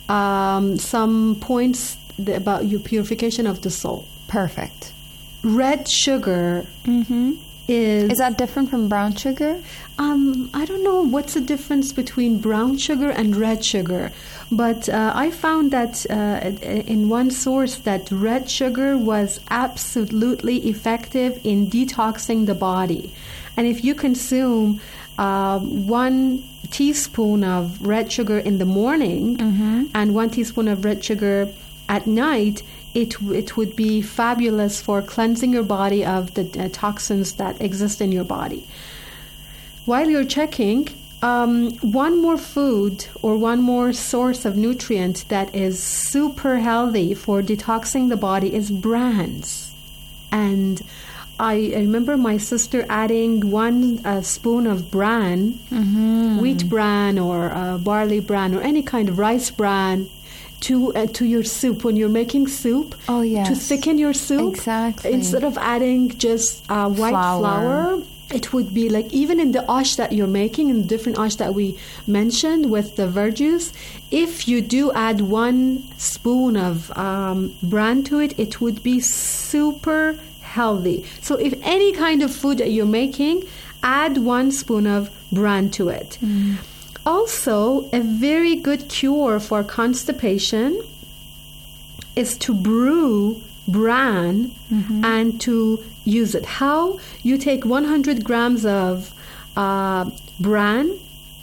um, some points th- about your purification of the soul. Perfect. Red sugar Mm-hmm. is... Is that different from brown sugar? Um, I don't know what's the difference between brown sugar and red sugar, but uh, I found that uh, in one source that red sugar was absolutely effective in detoxing the body. And if you consume uh, one teaspoon of red sugar in the morning Mm-hmm. and one teaspoon of red sugar at night, it it would be fabulous for cleansing your body of the uh, toxins that exist in your body. While you're checking, um, one more food or one more source of nutrient that is super healthy for detoxing the body is brans. And I remember my sister adding one uh, spoon of bran, Mm-hmm. wheat bran or uh, barley bran or any kind of rice bran to uh, to your soup when you're making soup. Oh, yes. To thicken your soup. Exactly. Instead of adding just uh, white Flour. flour, it would be like even in the ash that you're making, in the different ash that we mentioned with the verjuice, if you do add one spoon of um, bran to it, it would be super healthy. So if any kind of food that you're making, add one spoon of bran to it. Mm. Also, a very good cure for constipation is to brew bran Mm-hmm. and to use it. How? You take one hundred grams of uh, bran,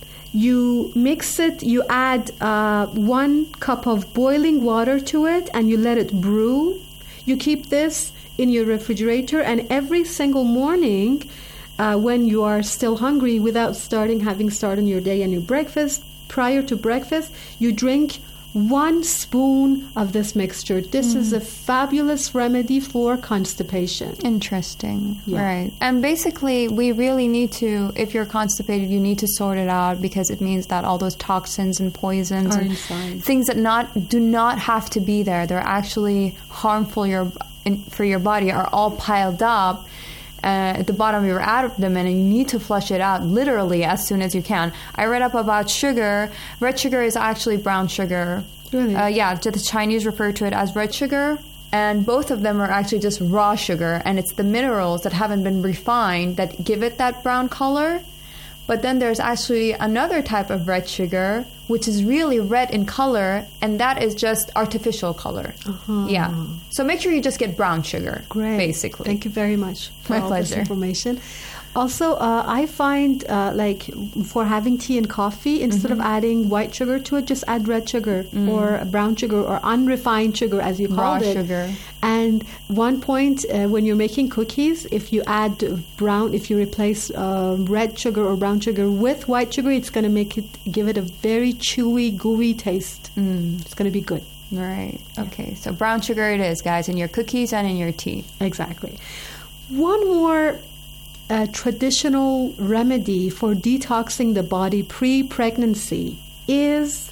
you mix it, you add uh, one cup of boiling water to it, and you let it brew. You keep this in your refrigerator, and every single morning uh, when you are still hungry, without starting having started your day and your breakfast, prior to breakfast, you drink one spoon of this mixture. This Mm. is a fabulous remedy for constipation. Interesting. Yeah. Right. And basically, we really need to, if you're constipated, you need to sort it out because it means that all those toxins and poisons Are and inside. things that not do not have to be there, they're actually harmful your in, for your body, are all piled up uh, at the bottom of your abdomen, and you need to flush it out literally as soon as you can. I read up about sugar. Red sugar is actually brown sugar. Really? Uh, yeah, the Chinese refer to it as red sugar. And both of them are actually just raw sugar, and it's the minerals that haven't been refined that give it that brown color. But then there's actually another type of red sugar, which is really red in color, and that is just artificial color. Uh-huh. Yeah. So make sure you just get brown sugar, Great. basically. Thank you very much for My all pleasure. this information. Also, uh, I find uh, like for having tea and coffee, instead Mm-hmm. of adding white sugar to it, just add red sugar Mm. or brown sugar or unrefined sugar, as you Raw called it. sugar. And one point, uh, when you're making cookies, if you add brown, if you replace uh, red sugar or brown sugar with white sugar, it's going to make it, give it a very chewy, gooey taste. Mm. It's going to be good. Right. Okay. So brown sugar it is, guys, in your cookies and in your tea. Exactly. One more uh, traditional remedy for detoxing the body pre-pregnancy is,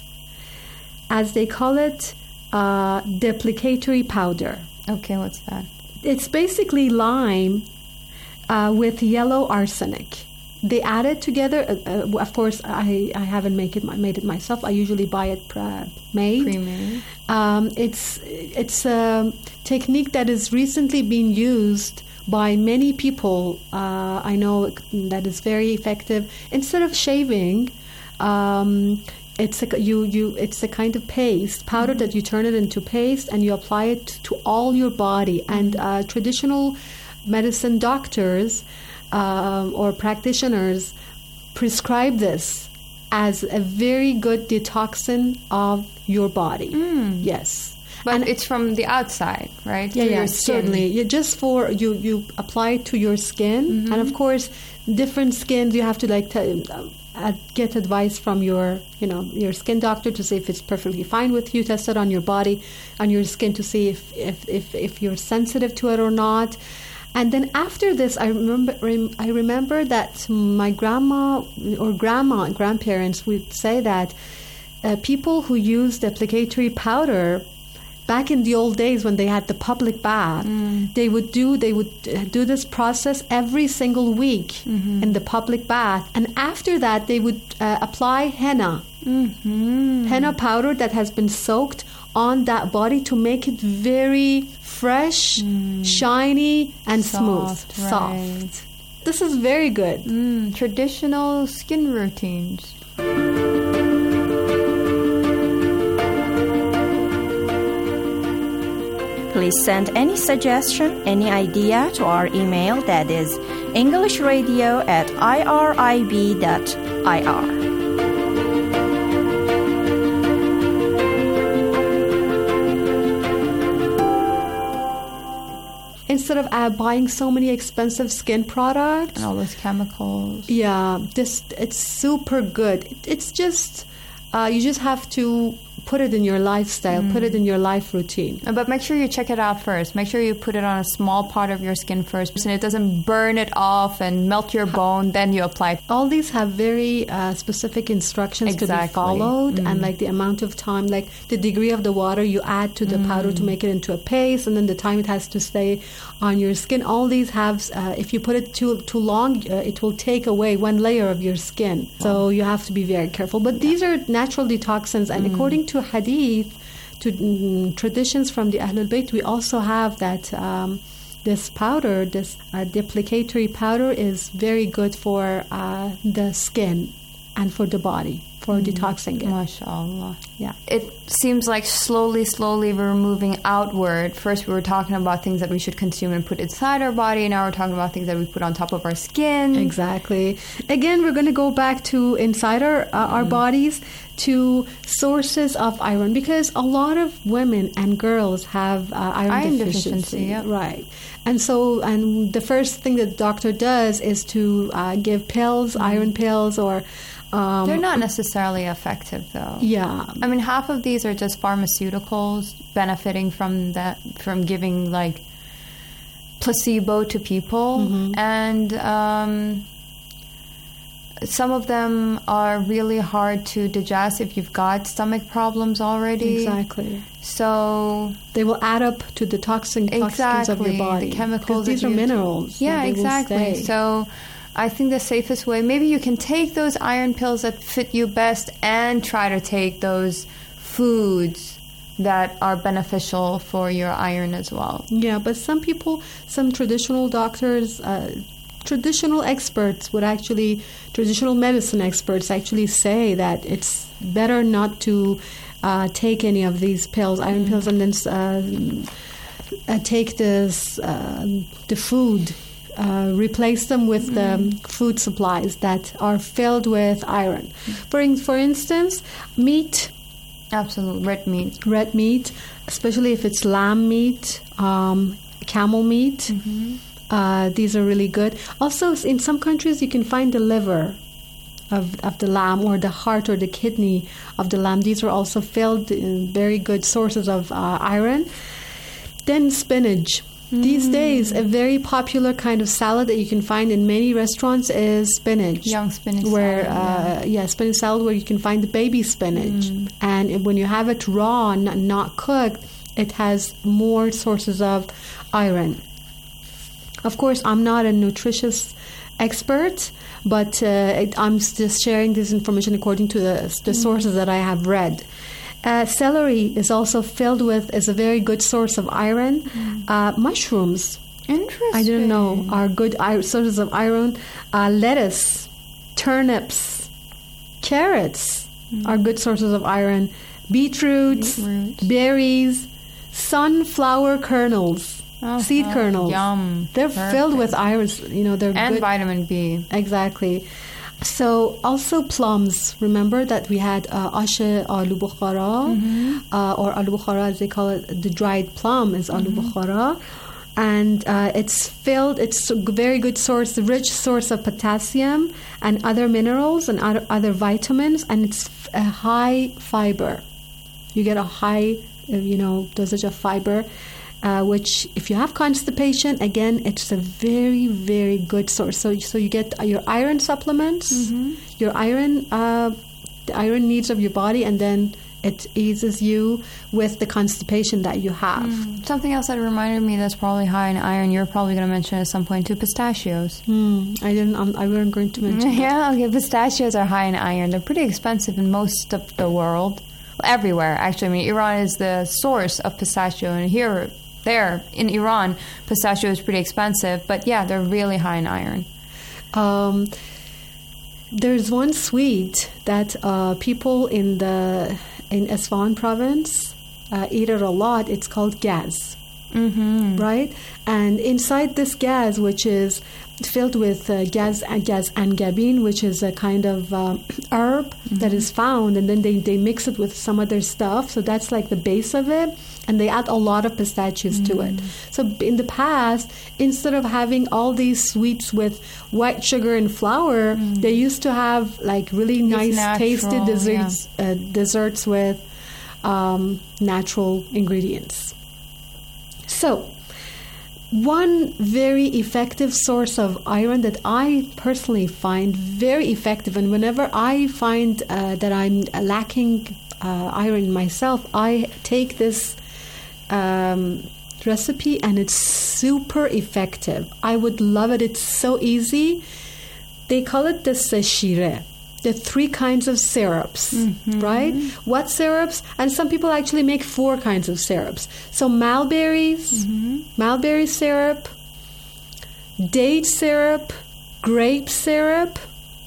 as they call it, uh, deprecatory powder. Okay, what's that? It's basically lime uh, with yellow arsenic. They add it together. Uh, uh, of course, I, I haven't make it made it myself. I usually buy it uh, made. Pre-made. Um, it's it's a technique that has recently been used by many people. Uh, I know that is very effective. Instead of shaving, um, it's a you you it's a kind of paste powder Mm-hmm. that you turn it into paste and you apply it to all your body. And uh, traditional medicine doctors um, or practitioners prescribe this as a very good detoxin of your body. Mm. Yes. But And- it's from the outside, right? Yeah, Through yeah, your skin. certainly. Yeah, just for you, you apply it to your skin, Mm-hmm. and of course, different skins. You have to like t- uh, get advice from your, you know, your skin doctor to see if it's perfectly fine with you. Test it on your body, on your skin to see if if if, if you're sensitive to it or not. And then after this, I remember rem- I remember that my grandma or grandma grandparents would say that uh, people who use deprecatory powder back in the old days when they had the public bath, mm. they would do they would do this process every single week mm-hmm. in the public bath, and after that they would uh, apply henna, mm-hmm. henna powder that has been soaked on that body to make it very fresh, mm. shiny, and soft, smooth, right. soft. This is very good. Mm, traditional skin routines. Please send any suggestion, any idea to our email, that is englishradio at irib dot I R. Instead of uh, buying so many expensive skin products and all those chemicals, yeah, this it's super good. It, it's just uh, you just have to put it in your lifestyle, mm. put it in your life routine. But make sure you check it out first. Make sure you put it on a small part of your skin first, and it doesn't burn it off and melt your bone. Then you apply. All these have very uh, specific instructions exactly. to be followed, mm. mm. and like the amount of time, like the degree of the water you add to the mm. powder to make it into a paste, and then the time it has to stay on your skin. All these have, uh, if you put it too too long, uh, it will take away one layer of your skin. So you have to be very careful. But these are natural detoxins, and mm. according to hadith, to mm, traditions from the Ahlul Bayt, we also have that um, this powder, this uh, deprecatory powder, is very good for uh, the skin and for the body, for mm. detoxing it. MashaAllah. Yeah. It seems like slowly, slowly we're moving outward. First we were talking about things that we should consume and put inside our body. Now we're talking about things that we put on top of our skin. Exactly. Again, we're going to go back to inside our, uh, our mm. bodies, to sources of iron, because a lot of women and girls have uh, iron, iron deficiency. deficiency yeah. Right. And so, and the first thing that the doctor does is to uh, give pills, mm. iron pills, or Um, They're not necessarily effective, though. Yeah. I mean, half of these are just pharmaceuticals benefiting from that, from giving, like, placebo to people. Mm-hmm. And um, some of them are really hard to digest if you've got stomach problems already. Exactly. So they will add up to the toxin, toxins exactly, of your body. The chemicals. These are minerals. Yeah, exactly. So I think the safest way, maybe you can take those iron pills that fit you best and try to take those foods that are beneficial for your iron as well. Yeah, but some people, some traditional doctors, uh, traditional experts would actually, traditional medicine experts actually say that it's better not to uh, take any of these pills, iron mm-hmm. pills, and then uh, uh, take this, uh, the food. Uh, replace them with mm. the food supplies that are filled with iron. For in, for instance, meat. Absolutely, red meat. Red meat, especially if it's lamb meat, um, camel meat. Mm-hmm. Uh, these are really good. Also, in some countries, you can find the liver of, of the lamb, or the heart or the kidney of the lamb. These are also filled in very good sources of uh, iron. Then spinach. These days, a very popular kind of salad that you can find in many restaurants is spinach. Young spinach where, salad. Uh, yeah, spinach salad where you can find the baby spinach. Mm. And when you have it raw and not cooked, it has more sources of iron. Of course, I'm not a nutritious expert, but uh, I'm just sharing this information according to the, the mm. sources that I have read. Uh, celery is also filled with, is a very good source of iron. Mm. Uh, mushrooms, interesting. I didn't know, are good iron, sources of iron. Uh, lettuce, turnips, carrots mm. are good sources of iron. Beetroots, Beetroot. berries, sunflower kernels, uh-huh. seed kernels. Yum. They're Perfect. filled with iron. You know, they're and good. vitamin B. Exactly. So also plums. Remember that we had uh, ashe alu bukhara, mm-hmm. uh, or alu bukhara as they call it. The dried plum is alu mm-hmm. bukhara, and uh, it's filled. It's a very good source, rich source of potassium and other minerals and other, other vitamins, and it's a high fiber. You get a high, you know, dosage of fiber. Uh, which, if you have constipation, again, it's a very, very good source. So, so you get your iron supplements, mm-hmm. your iron, uh, the iron needs of your body, and then it eases you with the constipation that you have. Mm. Something else that reminded me that's probably high in iron, you're probably going to mention at some point too, pistachios. Mm. I didn't. Um, I wasn't going to mention. Yeah, okay. Pistachios are high in iron. They're pretty expensive in most of the world, well, everywhere. Actually, I mean, Iran is the source of pistachio, and here, there in Iran, pistachio is pretty expensive. But yeah, they're really high in iron. Um, there's one sweet that uh, people in the in Isfahan province uh, eat it a lot. It's called gaz, mm-hmm. right? And inside this gaz, which is filled with uh, gaz and gaz angabin, which is a kind of um, herb mm-hmm. that is found, and then they, they mix it with some other stuff. So that's like the base of it, and they add a lot of pistachios mm-hmm. to it. So in the past, instead of having all these sweets with white sugar and flour, mm-hmm. they used to have like really it's nice, natural, tasty desserts, yeah. uh, desserts with um, natural ingredients. So, one very effective source of iron that I personally find very effective, and whenever I find uh, that I'm lacking uh, iron myself, I take this um, recipe and it's super effective. I would love it. It's so easy. They call it the shire. The three kinds of syrups, mm-hmm. right? What syrups? And some people actually make four kinds of syrups. So mulberries, mm-hmm. mulberry syrup, date syrup, grape syrup,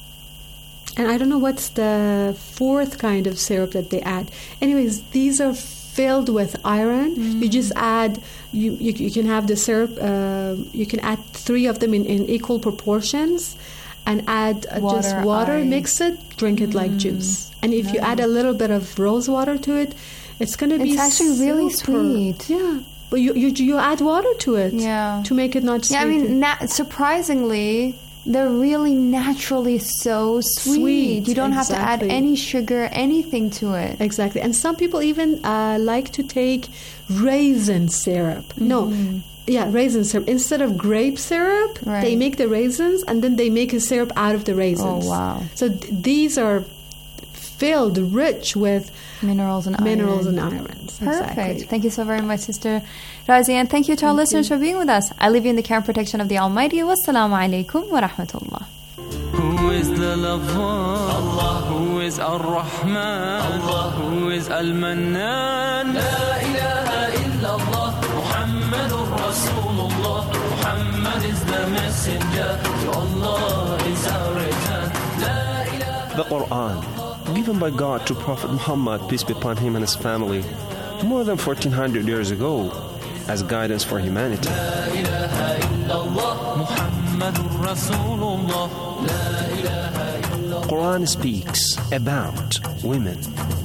and I don't know what's the fourth kind of syrup that they add. Anyways, these are filled with iron. Mm-hmm. You just add, you, you, you can have the syrup, uh, you can add three of them in, in equal proportions, and add uh, water, just water, ice. Mix it, drink it mm. like juice. And if nice. You add a little bit of rose water to it, it's going to be It's actually super. Really sweet. Yeah. But you, you you add water to it yeah. to make it not sweet. Yeah, I mean, na- surprisingly, they're really naturally so sweet. Sweet, You don't exactly. have to add any sugar, anything to it. Exactly. And some people even uh, like to take raisin syrup. Mm-hmm. No. Yeah, raisin syrup. Instead of grape syrup, right. they make the raisins, and then they make a syrup out of the raisins. Oh, wow. So th- these are filled, rich with minerals and minerals iron. and irons. Perfect. Exactly. Thank you so very much, Sister Razi, and thank you to our thank listeners you. For being with us. I leave you in the care and protection of the Almighty. Wassalamu alaikum wa rahmatullah. Who is the lover? Allah. Who is Ar-Rahman? Allah. Who is Al-Mannan? La ilaha illallah. Muhammadur Rasulullah. Muhammad is the messenger. To Allah is our return. La ilaha. The Quran, given by God to Prophet Muhammad, peace be upon him and his family, more than fourteen hundred years ago, as guidance for humanity. La ilaha illallah. Muhammadur Rasulullah. La ilaha illallah. Quran speaks about women.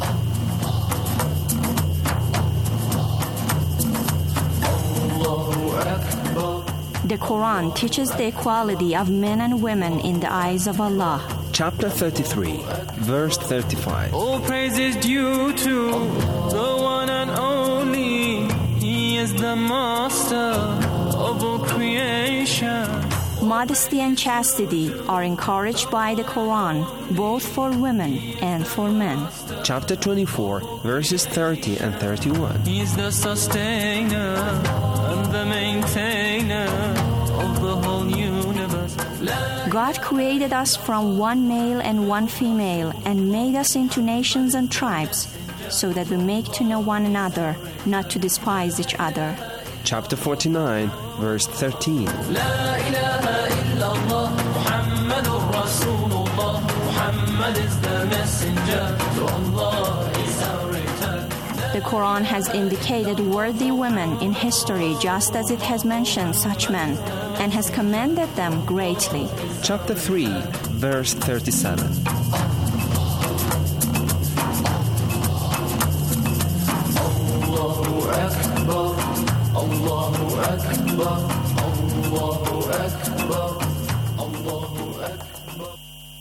The Quran teaches the equality of men and women in the eyes of Allah. Chapter thirty-three, verse thirty-five. All praise is due to the one and only. He is the master of all creation. Modesty and chastity are encouraged by the Quran, both for women and for men. Chapter twenty-four, verses thirty and thirty-one. He is the sustainer and the maintainer of the whole universe. God created us from one male and one female and made us into nations and tribes so that we make to know one another, not to despise each other. Chapter forty-nine, verse thirteen. La ilaha illallah, Muhammadur Rasulullah. Muhammad is the messenger, to Allah is our return. The Quran has indicated worthy women in history just as it has mentioned such men and has commended them greatly. Chapter three, verse thirty-seven. Allahu Akbar, Allahu Akbar, Allahu Akbar, Allahu Akbar.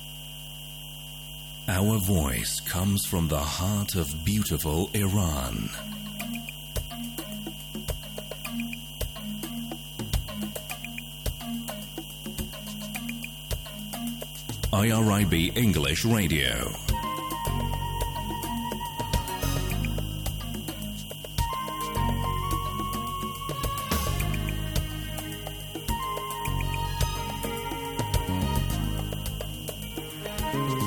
Our voice comes from the heart of beautiful Iran. I R I B English Radio. Thank you.